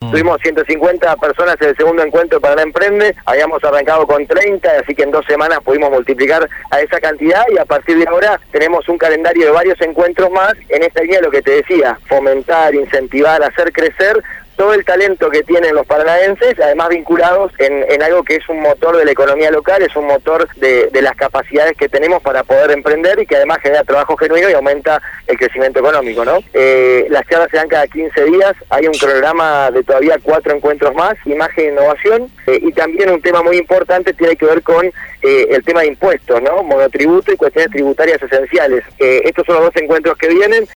Tuvimos 150 personas en el segundo encuentro para la Emprende, habíamos arrancado con 30, así que en 2 semanas pudimos multiplicar a esa cantidad y a partir de ahora tenemos un calendario de varios encuentros más en esta línea, lo que te decía, fomentar, incentivar, hacer crecer todo el talento que tienen los paranaenses, además vinculados en algo que es un motor de la economía local, es un motor de las capacidades que tenemos para poder emprender y que además genera trabajo genuino y aumenta el crecimiento económico, ¿no? Las charlas se dan cada 15 días, hay un programa de todavía 4 encuentros más, imagen e innovación, y también un tema muy importante tiene que ver con el tema de impuestos, ¿no? Monotributo y cuestiones tributarias esenciales. Estos son los 2 encuentros que vienen,